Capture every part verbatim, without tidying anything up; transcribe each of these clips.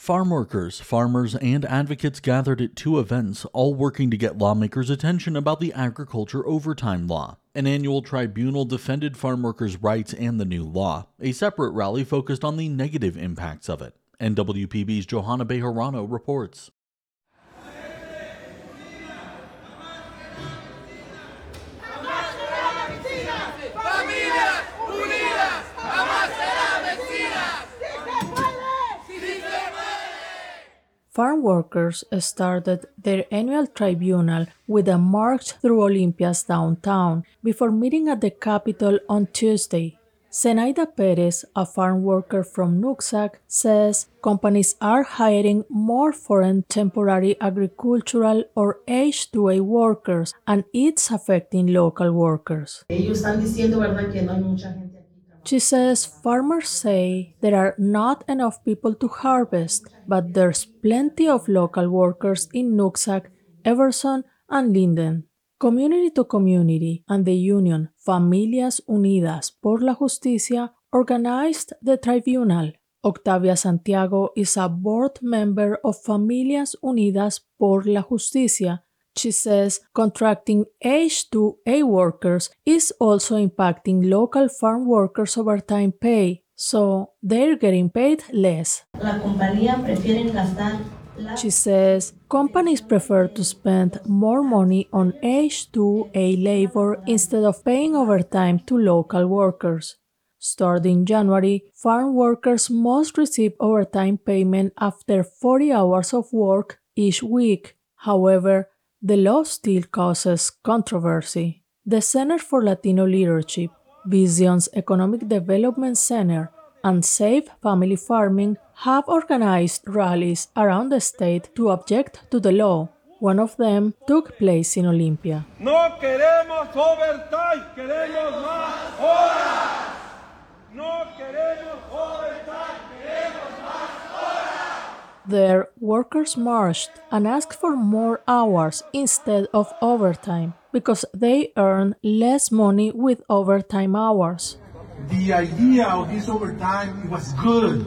Farm workers, farmers, and advocates gathered at two events, all working to get lawmakers' attention about the agriculture overtime law. An annual tribunal defended farm workers' rights and the new law. A separate rally focused on the negative impacts of it. N W P B's Johanna Bejarano reports. Farm workers started their annual tribunal with a march through Olympia's downtown before meeting at the Capitol on Tuesday. Zenaida Perez, a farm worker from Nooksack, says companies are hiring more foreign temporary agricultural or H two A workers, and it's affecting local workers. She says farmers say there are not enough people to harvest, but there's plenty of local workers in Nooksack, Everson, and Linden. Community to Community and the union Familias Unidas por la Justicia organized the tribunal. Octavia Santiago is a board member of Familias Unidas por la Justicia. She says contracting H two A workers is also impacting local farm workers' overtime pay, so they're getting paid less. She says companies prefer to spend more money on H two A labor instead of paying overtime to local workers. Starting January, farm workers must receive overtime payment after forty hours of work each week. However, the law still causes controversy. The Center for Latino Leadership, Vision's Economic Development Center, and Safe Family Farming have organized rallies around the state to object to the law. One of them took place in Olympia. No queremos overtime, queremos más horas. No queremos overtime, queremos más horas. There, workers marched and asked for more hours instead of overtime because they earn less money with overtime hours. The idea of this overtime was good,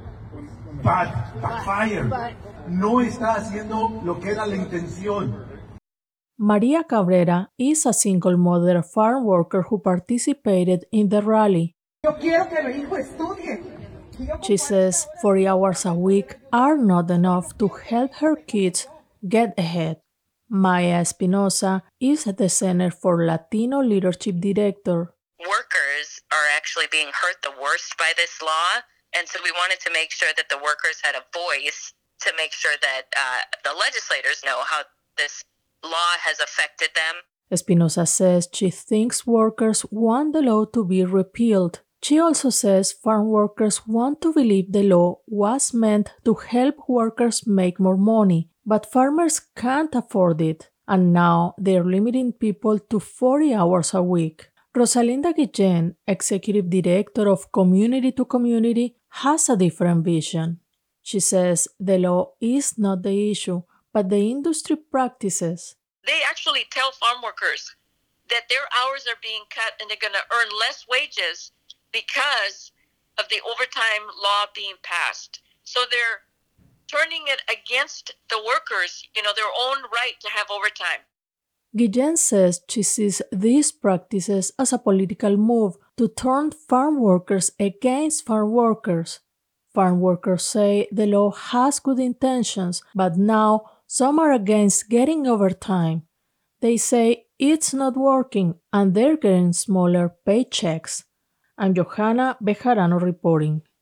but backfired. No está haciendo lo que era la intención. Maria Cabrera is a single mother farm worker who participated in the rally. Yo quiero que mi hijo estudie. She says forty hours a week are not enough to help her kids get ahead. Maya Espinosa is the Center for Latino Leadership Director. Workers are actually being hurt the worst by this law, and so we wanted to make sure that the workers had a voice to make sure that uh, the legislators know how this law has affected them. Espinosa says she thinks workers want the law to be repealed. She also says farm workers want to believe the law was meant to help workers make more money, but farmers can't afford it, and now they're limiting people to forty hours a week. Rosalinda Guillen, Executive Director of Community to Community, has a different vision. She says the law is not the issue, but the industry practices. They actually tell farm workers that their hours are being cut and they're going to earn less wages because of the overtime law being passed. So they're turning it against the workers, you know, their own right to have overtime. Guillen says she sees these practices as a political move to turn farm workers against farm workers. Farm workers say the law has good intentions, but now some are against getting overtime. They say it's not working and they're getting smaller paychecks. I'm Johanna Bejarano reporting.